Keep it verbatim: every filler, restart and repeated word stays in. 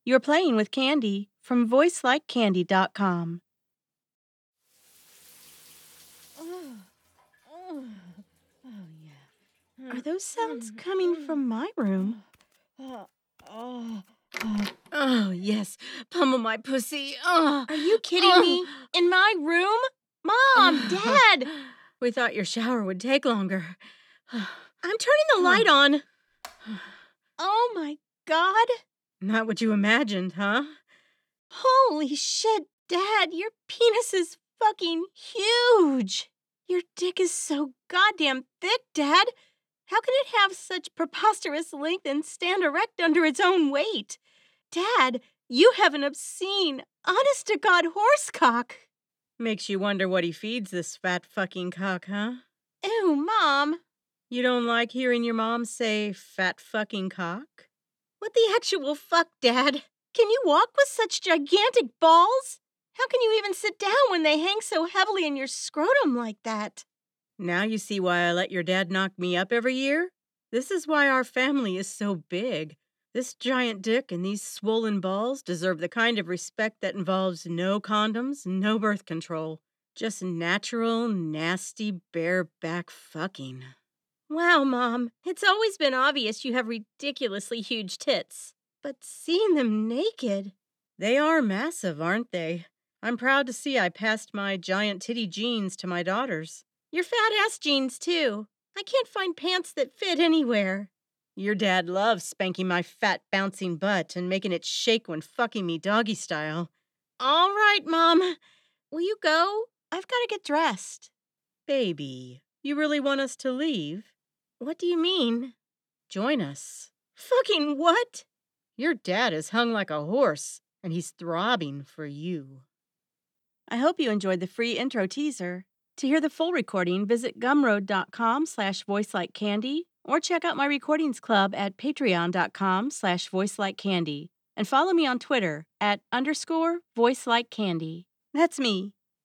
You're playing with Candy from voice like candy dot com. Oh, oh, oh yeah. Are those sounds coming from my room? Oh, oh, oh, oh, yes. Pummel my pussy. Oh, Are you kidding oh, me? In my room? Mom, Dad! We thought your shower would take longer. I'm turning the light on. Oh my God. Not what you imagined, huh? Holy shit, Dad, your penis is fucking huge. Your dick is so goddamn thick, Dad. How can it have such preposterous length and stand erect under its own weight? Dad, you have an obscene, honest-to-God horse cock. Makes you wonder what he feeds this fat fucking cock, huh? Ew, Mom. You don't like hearing your mom say fat fucking cock? What the actual fuck, Dad? Can you walk with such gigantic balls? How can you even sit down when they hang so heavily in your scrotum like that? Now you see why I let your dad knock me up every year? This is why our family is so big. This giant dick and these swollen balls deserve the kind of respect that involves no condoms, no birth control. Just natural, nasty, bareback fucking. Wow, Mom. It's always been obvious you have ridiculously huge tits. But seeing them naked... They are massive, aren't they? I'm proud to see I passed my giant titty genes to my daughters. Your fat ass jeans, too. I can't find pants that fit anywhere. Your dad loves spanking my fat, bouncing butt and making it shake when fucking me doggy style. All right, Mom. Will you go? I've got to get dressed. Baby, you really want us to leave? What do you mean? Join us. Fucking what? Your dad is hung like a horse, and he's throbbing for you. I hope you enjoyed the free intro teaser. To hear the full recording, visit gumroad.com slash voicelikecandy or check out my recordings club at patreon.com slash voicelikecandy and follow me on Twitter at underscore voicelikecandy. That's me.